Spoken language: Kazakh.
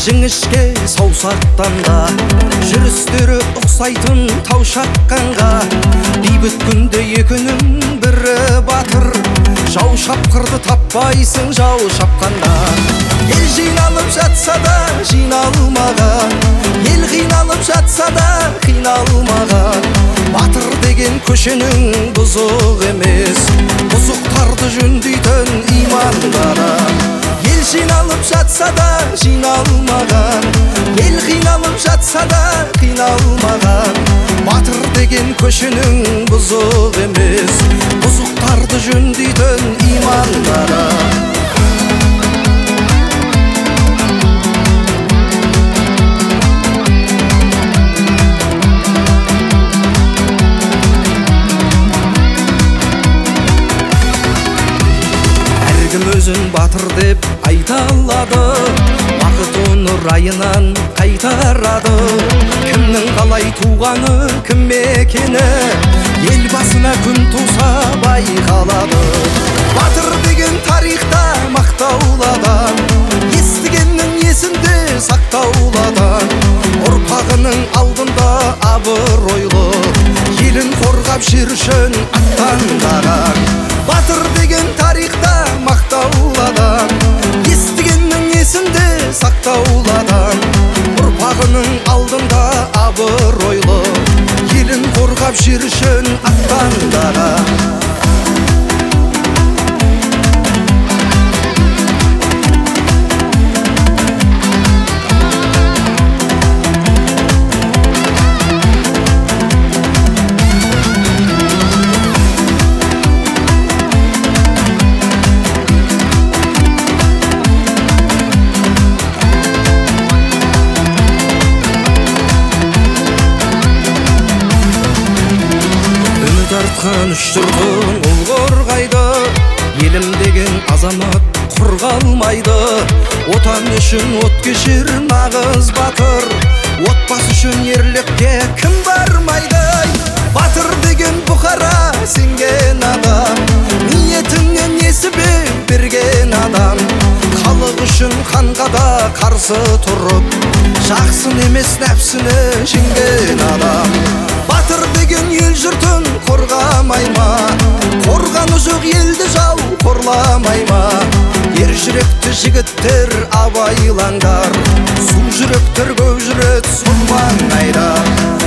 жіңішке саусақтан да жүрістері ұқсайтын тау шаққанға. Бейбіт күнде екінің бірі батыр, жау шапқырды таппайсың жау шапқанда. Ел жиналып жатса да жиналмаған, ел қиналып жатса да қиналмаған. Батыр деген көшенің бұзық емес, бұзықтарды жөндейтін имандары. Ел жиналып жатса да жиналмаған, ел қиналып жатса да қиналмаған. Батыр деген көшенің бұзық емес, бұзықтарды жөндейтін имандары. Өзін батыр деп айта алады, бақыт оны райынан қайтарады. Кімнің қалай туғаны, кім екені ел басына күн туса байқалады. Батыр деген тарихта мақтауладан, естігеннің есінде сақтауладан. Ұрпағының алдында абыройлы, елін қорғап жер үшін аттандаған. Батыр деген тарихта мақтауладан, естігеннің есінде сақтауладан. Ұрпағының алдында абыройлы, елін қорғап жер үшін аттандаған. Тартқан үш түрдің ұл қорғайды, елім деген азамат құр қалмайды. Отан үшін от кешер нағыз батыр, отбасы үшін ерлікке кім бармайды. Батыр деген бұқара сенген адам, ниетіңнен несібе берген адам. Халық үшін қанға да қарсы тұрып, жақсын емес нәпсіні жеңген адам. Батыр деген ел жұртын қорғамай ма, қорғаны жоқ елді жау қорламай ма. Ер жүректі жігіттер абайлаңдар, су жүректер көп жүрет сұр маңайда.